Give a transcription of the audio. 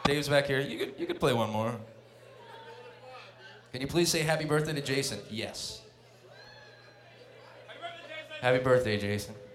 Dave's back here. You could play one more. Can you please say happy birthday to Jason? Yes. Happy birthday, Jason.